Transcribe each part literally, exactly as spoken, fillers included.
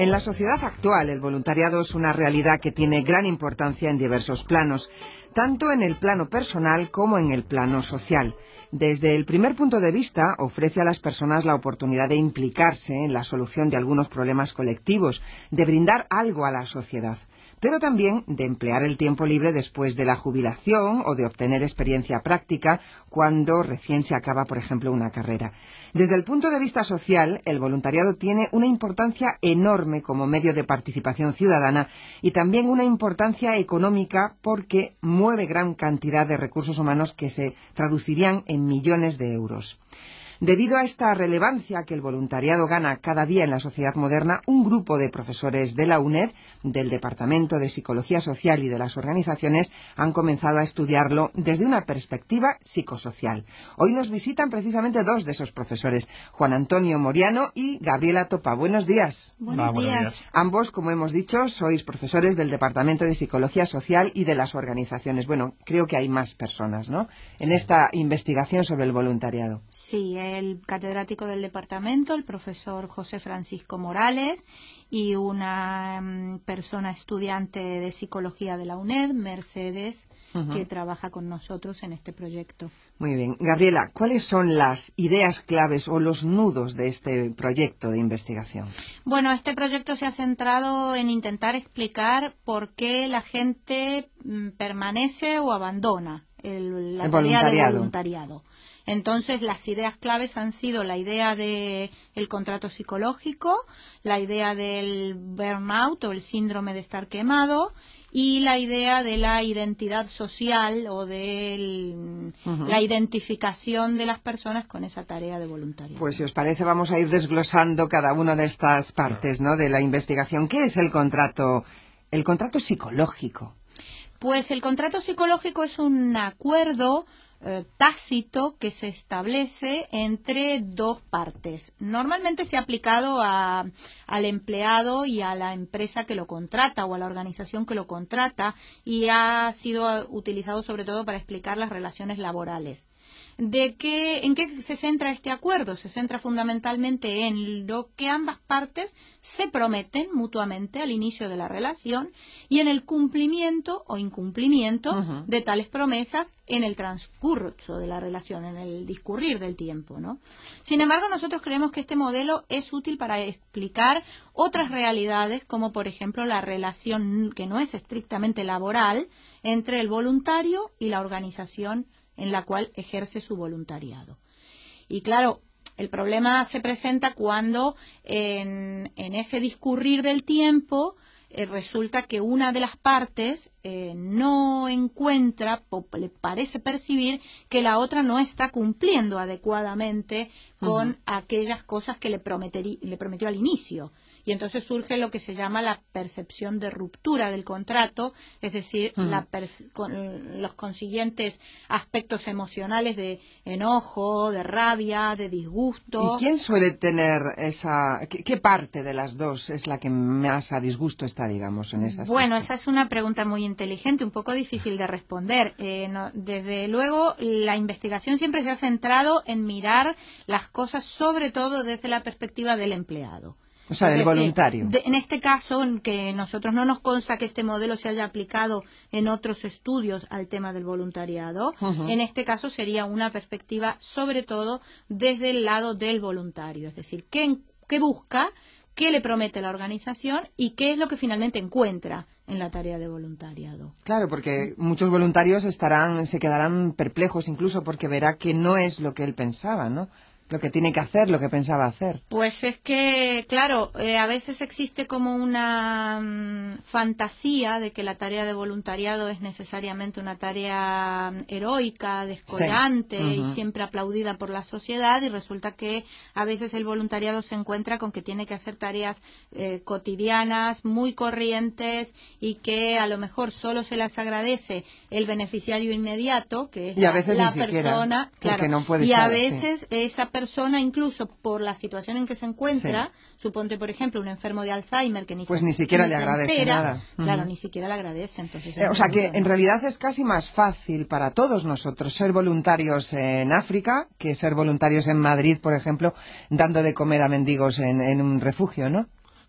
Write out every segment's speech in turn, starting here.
En la sociedad actual, el voluntariado es una realidad que tiene gran importancia en diversos planos, tanto en el plano personal como en el plano social. Desde el primer punto de vista, ofrece a las personas la oportunidad de implicarse en la solución de algunos problemas colectivos, de brindar algo a la sociedad, pero también de emplear el tiempo libre después de la jubilación o de obtener experiencia práctica cuando recién se acaba, por ejemplo, una carrera. Desde el punto de vista social, el voluntariado tiene una importancia enorme como medio de participación ciudadana y también una importancia económica porque mueve gran cantidad de recursos humanos que se traducirían en millones de euros. Debido a esta relevancia que el voluntariado gana cada día en la sociedad moderna, un grupo de profesores de la UNED, del Departamento de Psicología Social y de las organizaciones, han comenzado a estudiarlo desde una perspectiva psicosocial. Hoy nos visitan precisamente dos de esos profesores, Juan Antonio Moriano y Gabriela Topa. Buenos días. Buenos, ah, buenos días. días. Ambos, como hemos dicho, sois profesores del Departamento de Psicología Social y de las organizaciones. Bueno, creo que hay más personas, ¿no?, en sí. esta investigación sobre el voluntariado. Sí, el catedrático del departamento, el profesor José Francisco Morales, y una um, persona estudiante de psicología de la UNED, Mercedes, uh-huh. que trabaja con nosotros en este proyecto. Muy bien. Gabriela, ¿cuáles son las ideas claves o los nudos de este proyecto de investigación? Bueno, este proyecto se ha centrado en intentar explicar por qué la gente mm, permanece o abandona el, la el tarea voluntariado. de voluntariado. Entonces, las ideas claves han sido la idea del contrato psicológico, la idea del burnout o el síndrome de estar quemado, y la idea de la identidad social o de uh-huh. la identificación de las personas con esa tarea de voluntariado. Pues si os parece, vamos a ir desglosando cada una de estas partes, ¿no?, de la investigación. ¿Qué es el contrato, el contrato psicológico? Pues el contrato psicológico es un acuerdo Eh, tácito que se establece entre dos partes. Normalmente se ha aplicado a, al empleado y a la empresa que lo contrata o a la organización que lo contrata, y ha sido utilizado sobre todo para explicar las relaciones laborales. ¿De qué, en qué se centra este acuerdo? Se centra fundamentalmente en lo que ambas partes se prometen mutuamente al inicio de la relación y en el cumplimiento o incumplimiento uh-huh. de tales promesas en el transcurso de la relación, en el discurrir del tiempo, ¿no? Sin embargo, nosotros creemos que este modelo es útil para explicar otras realidades, como por ejemplo la relación que no es estrictamente laboral entre el voluntario y la organización en la cual ejerce su voluntariado. Y claro, el problema se presenta cuando en, en ese discurrir del tiempo eh, resulta que una de las partes eh, no encuentra, o le parece percibir que la otra no está cumpliendo adecuadamente con uh-huh. aquellas cosas que le, prometeri- le prometió al inicio. Y entonces surge lo que se llama la percepción de ruptura del contrato, es decir, uh-huh. la pers- con los consiguientes aspectos emocionales de enojo, de rabia, de disgusto. ¿Y quién suele tener esa... ¿Qué, qué parte de las dos es la que más a disgusto está, digamos, en esa? Bueno, esa es una pregunta muy inteligente, un poco difícil de responder. Eh, no, desde luego, la investigación siempre se ha centrado en mirar las cosas, sobre todo desde la perspectiva del empleado. O sea, del voluntario. De, en este caso, en que nosotros no nos consta que este modelo se haya aplicado en otros estudios al tema del voluntariado, uh-huh. en este caso sería una perspectiva sobre todo desde el lado del voluntario, es decir, qué, qué busca, qué le promete la organización y qué es lo que finalmente encuentra en la tarea de voluntariado. Claro, porque muchos voluntarios estarán, se quedarán perplejos incluso porque verá que no es lo que él pensaba, ¿no?, lo que tiene que hacer, lo que pensaba hacer. Pues es que, claro, eh, a veces existe como una um, fantasía de que la tarea de voluntariado es necesariamente una tarea um, heroica, descollante sí. uh-huh. y siempre aplaudida por la sociedad, y resulta que a veces el voluntariado se encuentra con que tiene que hacer tareas eh, cotidianas, muy corrientes, y que a lo mejor solo se las agradece el beneficiario inmediato, que es y a la, veces la ni persona, siquiera, claro, no puede y estar, a veces sí. esa persona persona, incluso por la situación en que se encuentra, sí. suponte, por ejemplo, un enfermo de Alzheimer que ni pues se, ni siquiera ni le agradece entera, nada. Claro, uh-huh. ni siquiera le agradece. Entonces, eh, o sea que en realidad es casi más fácil para todos nosotros ser voluntarios en África que ser voluntarios en Madrid, por ejemplo, dando de comer a mendigos en, en un refugio, ¿no?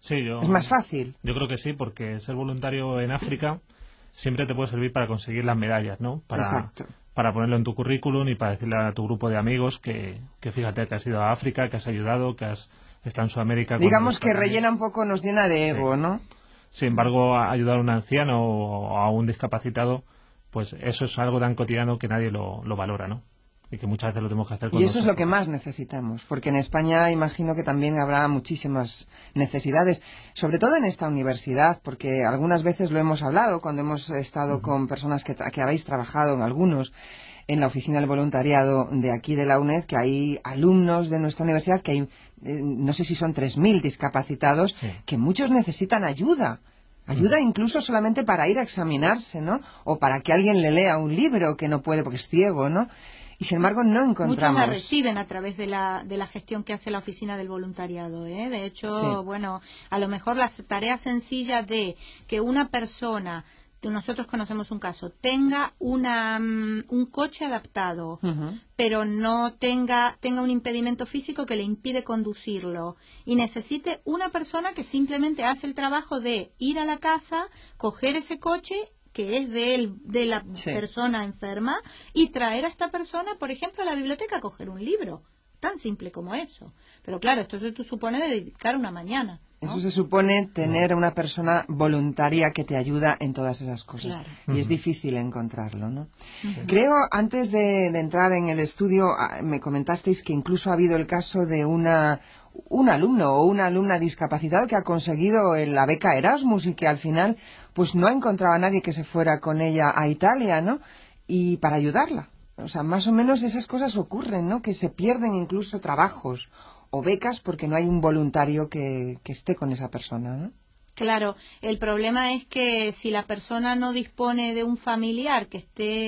Sí, yo, es más fácil. Yo creo que sí, porque ser voluntario en África siempre te puede servir para conseguir las medallas, ¿no? Para, Exacto. para ponerlo en tu currículum y para decirle a tu grupo de amigos que, que fíjate que has ido a África, que has ayudado, que has estado en Sudamérica. Digamos que rellena un poco, nos llena de ego, sí. ¿no? Sin embargo, ayudar a un anciano o a un discapacitado, pues eso es algo tan cotidiano que nadie lo, lo valora, ¿no? Y que muchas veces lo tenemos que hacer con Y eso es lo que nosotros. más necesitamos, porque en España imagino que también habrá muchísimas necesidades, sobre todo en esta universidad, porque algunas veces lo hemos hablado cuando hemos estado uh-huh. con personas que, que habéis trabajado en algunos en la oficina del voluntariado de aquí de la UNED, que hay alumnos de nuestra universidad, que hay, eh, no sé si son tres mil discapacitados, sí. que muchos necesitan ayuda. Ayuda incluso solamente para ir a examinarse, ¿no? O para que alguien le lea un libro que no puede porque es ciego, ¿no? Y sin embargo no encontramos. Muchos la reciben a través de la, de la gestión que hace la oficina del voluntariado, ¿eh? De hecho, sí. bueno, a lo mejor la tarea sencilla de que una persona, nosotros conocemos un caso, tenga una, um, un coche adaptado, uh-huh. pero no tenga, tenga un impedimento físico que le impide conducirlo y necesite una persona que simplemente hace el trabajo de ir a la casa, coger ese coche que es de él, de la sí. persona enferma, y traer a esta persona, por ejemplo, a la biblioteca a coger un libro. Tan simple como eso. Pero claro, esto se supone de dedicar una mañana, ¿no? Eso se supone tener a una persona voluntaria que te ayuda en todas esas cosas. Claro. Y uh-huh. es difícil encontrarlo, ¿no? Uh-huh. Creo, antes de, de entrar en el estudio, me comentasteis que incluso ha habido el caso de una... un alumno o una alumna discapacitada que ha conseguido la beca Erasmus y que al final pues no ha encontrado a nadie que se fuera con ella a Italia, ¿no? Y para ayudarla. O sea, más o menos esas cosas ocurren, ¿no? Que se pierden incluso trabajos o becas porque no hay un voluntario que, que esté con esa persona, ¿no? Claro, el problema es que si la persona no dispone de un familiar que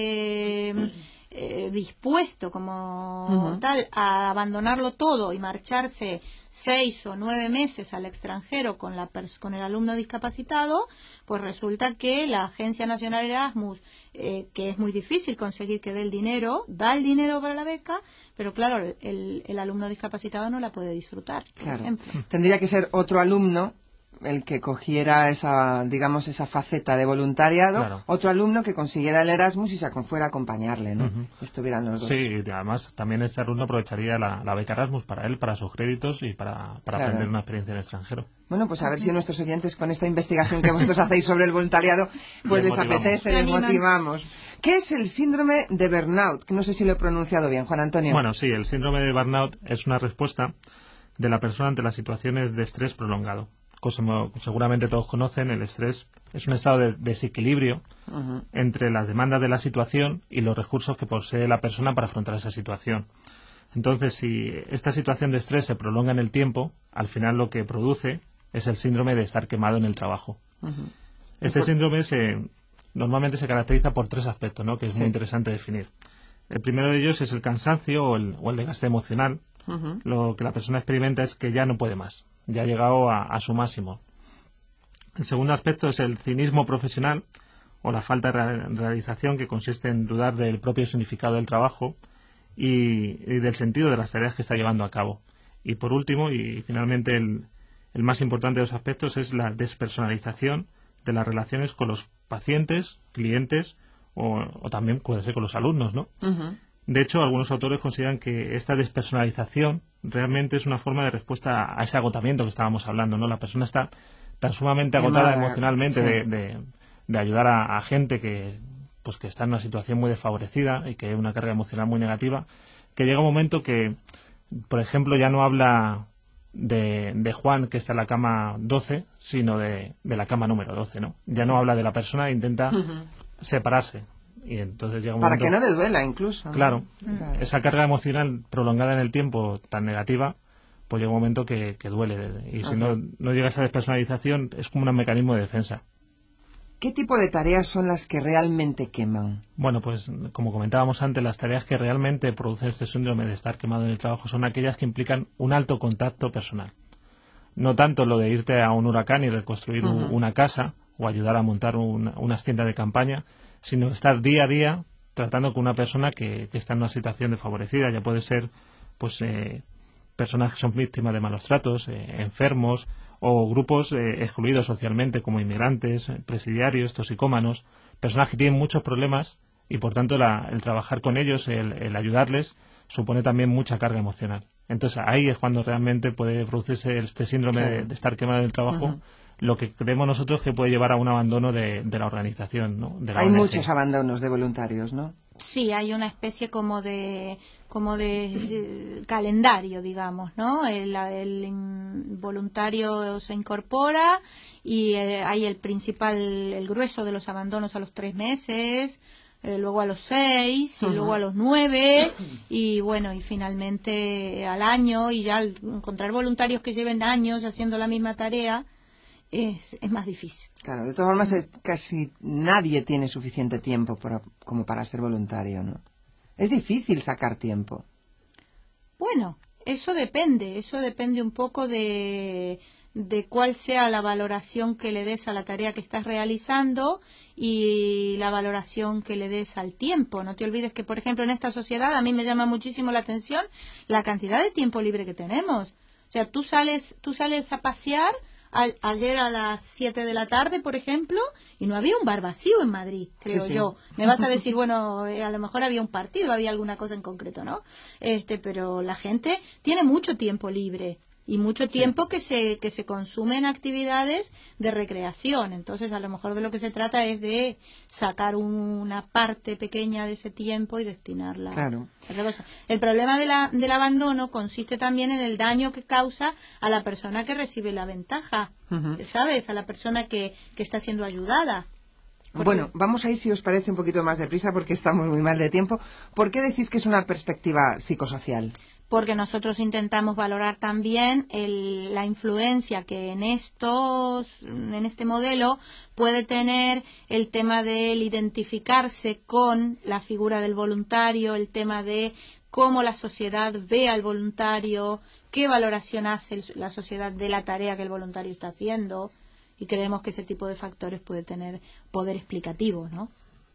esté eh, dispuesto como uh-huh. tal a abandonarlo todo y marcharse seis o nueve meses al extranjero con, la pers- con el alumno discapacitado, pues resulta que la Agencia Nacional Erasmus, eh, que es muy difícil conseguir que dé el dinero, da el dinero para la beca, pero claro, el, el alumno discapacitado no la puede disfrutar, por claro. ejemplo. Tendría que ser otro alumno el que cogiera esa, digamos, esa faceta de voluntariado, claro. otro alumno que consiguiera el Erasmus y se fuera a acompañarle, ¿no? Uh-huh. Estuvieran los dos. Sí, y además también este alumno aprovecharía la, la beca Erasmus para él, para sus créditos y para, para claro. aprender una experiencia en el extranjero. Bueno, pues a ver si a nuestros oyentes, con esta investigación que vosotros hacéis sobre el voluntariado, pues les, les apetece, les motivamos. ¿Qué es el síndrome de burnout? No sé si lo he pronunciado bien, Juan Antonio. Bueno, sí, el síndrome de burnout es una respuesta de la persona ante las situaciones de estrés prolongado. Como seguramente todos conocen, el estrés es un estado de desequilibrio uh-huh. entre las demandas de la situación y los recursos que posee la persona para afrontar esa situación. Entonces, si esta situación de estrés se prolonga en el tiempo, al final lo que produce es el síndrome de estar quemado en el trabajo. Uh-huh. Este por... síndrome se, normalmente se caracteriza por tres aspectos, ¿no? Que es sí. muy interesante definir. El primero de ellos es el cansancio o el, o el desgaste emocional. Uh-huh. Lo que la persona experimenta es que ya no puede más. Ya ha llegado a, a su máximo. El segundo aspecto es el cinismo profesional o la falta de re- realización, que consiste en dudar del propio significado del trabajo y, y del sentido de las tareas que está llevando a cabo. Y por último, y finalmente el, el más importante de los aspectos, es la despersonalización de las relaciones con los pacientes, clientes o, o también puede ser con los alumnos, ¿no? Uh-huh. De hecho, algunos autores consideran que esta despersonalización realmente es una forma de respuesta a ese agotamiento que estábamos hablando, ¿no? La persona está tan sumamente agotada Qué emocionalmente sí. de, de, de ayudar a, a gente que pues que está en una situación muy desfavorecida y que hay una carga emocional muy negativa, que llega un momento que, por ejemplo, ya no habla de, de Juan, que está en la cama doce, sino de, de la cama número doce, ¿no? Ya no habla de la persona e intenta uh-huh. separarse. Y entonces llega un Para momento, que no le duela incluso, ¿no? Claro, claro, esa carga emocional prolongada en el tiempo tan negativa, pues llega un momento que, que duele. Y si no, no llega esa despersonalización, es como un mecanismo de defensa. ¿Qué tipo de tareas son las que realmente queman? Bueno, pues como comentábamos antes, las tareas que realmente producen este síndrome de estar quemado en el trabajo son aquellas que implican un alto contacto personal. No tanto lo de irte a un huracán y reconstruir uh-huh. una casa o ayudar a montar una, unas tiendas de campaña, sino estar día a día tratando con una persona que, que está en una situación desfavorecida. Ya puede ser pues eh, personas que son víctimas de malos tratos, eh, enfermos o grupos eh, excluidos socialmente como inmigrantes, eh, presidiarios, toxicómanos, personas que tienen muchos problemas y por tanto la, el trabajar con ellos, el, el ayudarles, supone también mucha carga emocional. Entonces ahí es cuando realmente puede producirse este síndrome claro. de, de estar quemado en el trabajo, uh-huh. lo que creemos nosotros que puede llevar a un abandono de, de la organización, ¿no? De la hay O N G. Muchos abandonos de voluntarios, ¿no? Sí, hay una especie como de como de calendario, digamos, ¿no? El, el voluntario se incorpora y eh, hay el principal, el grueso de los abandonos a los tres meses, eh, luego a los seis, uh-huh. y luego a los nueve, y bueno, y finalmente al año, y ya al encontrar voluntarios que lleven años haciendo la misma tarea, Es, es más difícil. Claro, de todas formas es, casi nadie tiene suficiente tiempo para, como para ser voluntario, ¿no? Es difícil sacar tiempo. Bueno, eso depende, eso depende un poco de, de cuál sea la valoración que le des a la tarea que estás realizando y la valoración que le des al tiempo. No te olvides que, por ejemplo, en esta sociedad a mí me llama muchísimo la atención la cantidad de tiempo libre que tenemos. O sea, tú sales, tú sales a pasear ayer a las siete de la tarde, por ejemplo, y no había un bar vacío en Madrid, creo sí, sí. yo. Me vas a decir, bueno, a lo mejor había un partido, había alguna cosa en concreto, ¿no? Este, pero la gente tiene mucho tiempo libre y mucho tiempo sí. que se que se consume en actividades de recreación. Entonces, a lo mejor de lo que se trata es de sacar una parte pequeña de ese tiempo y destinarla claro. a otra cosa. El problema de la, del abandono consiste también en el daño que causa a la persona que recibe la ventaja, uh-huh. ¿sabes? A la persona que, que está siendo ayudada. Porque... Bueno, vamos a ir, si os parece, un poquito más deprisa porque estamos muy mal de tiempo. ¿Por qué decís que es una perspectiva psicosocial? Porque nosotros intentamos valorar también el, la influencia que en estos, en este modelo puede tener el tema del identificarse con la figura del voluntario, el tema de cómo la sociedad ve al voluntario, qué valoración hace la sociedad de la tarea que el voluntario está haciendo, y creemos que ese tipo de factores puede tener poder explicativo, ¿no?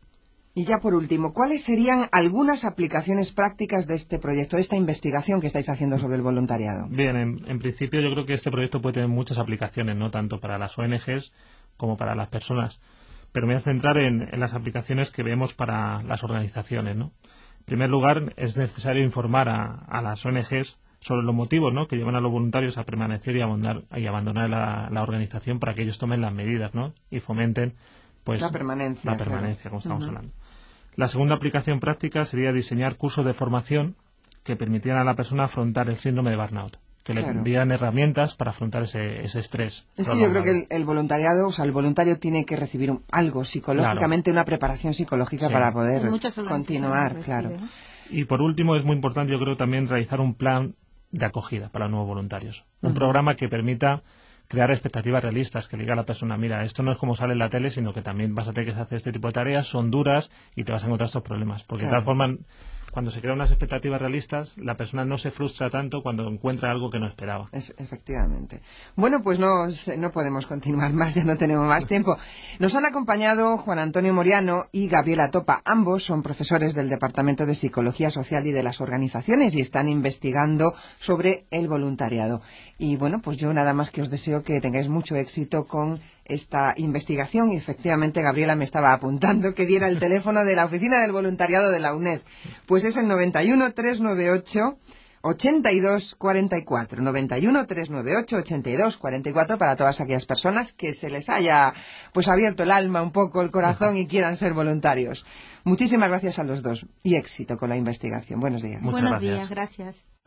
Y ya por último, ¿cuáles serían algunas aplicaciones prácticas de este proyecto, de esta investigación que estáis haciendo sobre el voluntariado? Bien, en, en principio yo creo que este proyecto puede tener muchas aplicaciones, no tanto para las O N Ges como para las personas. Pero me voy a centrar en, en las aplicaciones que vemos para las organizaciones, ¿no? En primer lugar, es necesario informar a, a las O N Ges sobre los motivos, ¿no?, que llevan a los voluntarios a permanecer y, abandonar, y abandonar la, la organización para que ellos tomen las medidas, ¿no?, y fomenten pues la permanencia, la permanencia claro. como estamos uh-huh. hablando. La segunda aplicación práctica sería diseñar cursos de formación que permitieran a la persona afrontar el síndrome de burnout, que claro. le dieran herramientas para afrontar ese, ese estrés. Es que yo creo que el, el voluntariado, o sea, el voluntario tiene que recibir un, algo psicológicamente, claro. una preparación psicológica sí. para poder continuar, claro. Y por último, es muy importante, yo creo, también realizar un plan de acogida para los nuevos voluntarios. Un uh-huh. programa que permita crear expectativas realistas, que le diga a la persona, mira, esto no es como sale en la tele, sino que también vas a tener que hacer este tipo de tareas, son duras y te vas a encontrar estos problemas. Porque claro. de tal forma, cuando se crean unas expectativas realistas, la persona no se frustra tanto cuando encuentra algo que no esperaba. Efe- efectivamente. Bueno, pues no, no podemos continuar más, ya no tenemos más tiempo. Nos han acompañado Juan Antonio Moriano y Gabriela Topa. Ambos son profesores del Departamento de Psicología Social y de las Organizaciones y están investigando sobre el voluntariado. Y bueno, pues yo nada más que os deseo que tengáis mucho éxito con esta investigación. Y efectivamente Gabriela me estaba apuntando que diera el teléfono de la Oficina del Voluntariado de la U N E D. Pues es el noventa y uno, trescientos noventa y ocho, ochenta y dos cuarenta y cuatro. noventa y uno, trescientos noventa y ocho, ochenta y dos cuarenta y cuatro para todas aquellas personas que se les haya pues abierto el alma, un poco el corazón y quieran ser voluntarios. Muchísimas gracias a los dos y éxito con la investigación. Buenos días. Buenos días, gracias.